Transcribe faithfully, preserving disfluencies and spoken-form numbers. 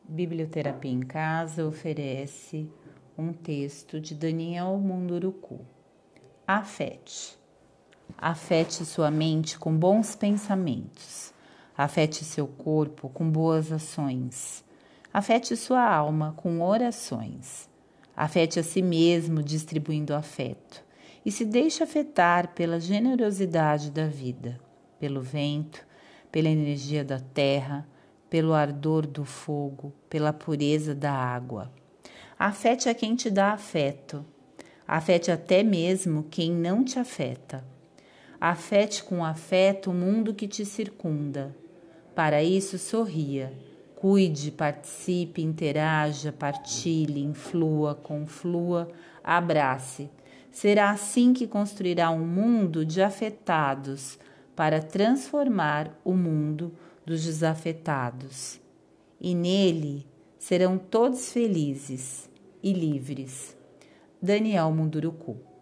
Biblioterapia em Casa oferece um texto de Daniel Munduruku. Afete. Afete sua mente com bons pensamentos. Afete seu corpo com boas ações. Afete sua alma com orações. Afete a si mesmo distribuindo afeto. E se deixe afetar pela generosidade da vida, pelo vento, pela energia da terra, pelo ardor do fogo, pela pureza da água. Afete a quem te dá afeto. Afete até mesmo quem não te afeta. Afete com afeto o mundo que te circunda. Para isso, sorria. Cuide, participe, interaja, partilhe, influa, conflua, abrace. Será assim que construirá um mundo de afetados para transformar o mundo dos desafetados. E nele serão todos felizes e livres. Daniel Munduruku.